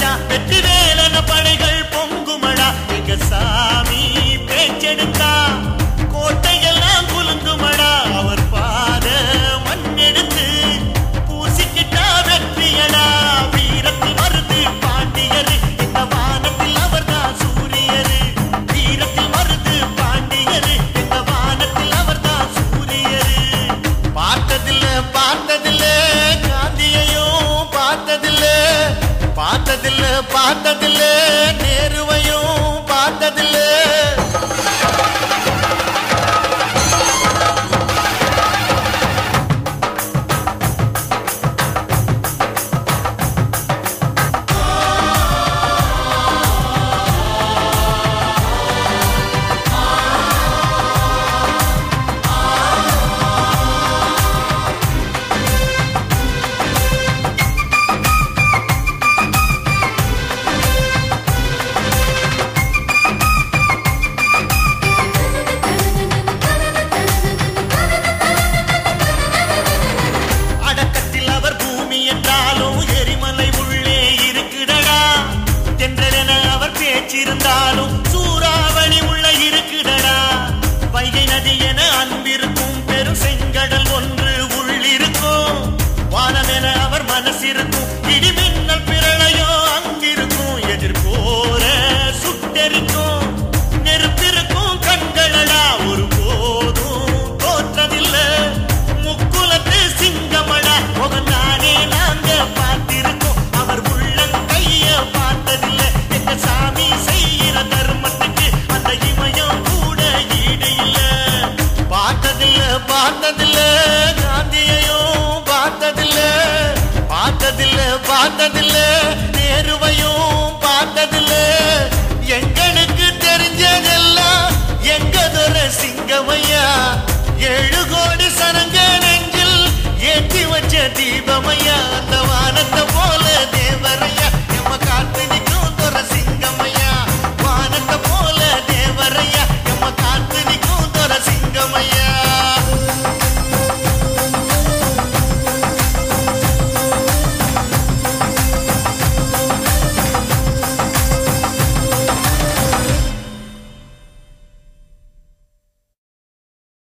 மச்சா வெற்றி வேலன படைகள் பொங்குமடா எங்க சாமி பேச்செடுத்தா கோட்டையெல்லாம் குலுங்குமடா அவர் பாத மண்ணெடுத்து பூசிக்கிட்டா வெற்றியடா வீரத்தில் வருது பாண்டியரு இந்த வானத்தில் அவர்தான் சூரியரு வீரத்தில் வருது பாண்டியரு இந்த வானத்தில் அவர்தான் சூரியரு பார்த்ததில்ல காந்தியையும் பார்த்ததில்ல நேருவையும் பார்த்ததில்ல இருந்தாலும் சூறாவளி உள்ள இருக்குடடா வைகை நதி என அன்பிருக்கும் பெரும் செங்கடல் ஒன்று உள்ளிருக்கும் வானம் என அவர் மனசிருக்கும் இடி மின்னல் பிரளயோ அங்கிருக்கும் எதிர்போர சுட்டெரிக்கும் நெருப்பிருக்கும் கண்களடா ஒரு போதும் தோற்றதில்லை முக்குலத்து சிங்கமடா முகந்தானே நாங்க பார்த்திருக்கோம் அவர் உள்ளங்கைய பார்த்ததில்லை எங்க சாமி செய்கிற தர்மத்துக்கு அந்த இமயம் கூட ஈடு இல்ல பார்த்ததில்ல காந்தியையும் பார்த்ததில்ல நேருவையும் பார்த்ததில்ல எங்களுக்கு தெரிஞ்சதெல்லாம் எங்க துர சிங்கமையா 7 கோடி சனங்க நெஞ்சில் ஏற்றி வச்ச தீபமையா அந்த வானத்தை போல தேவரையா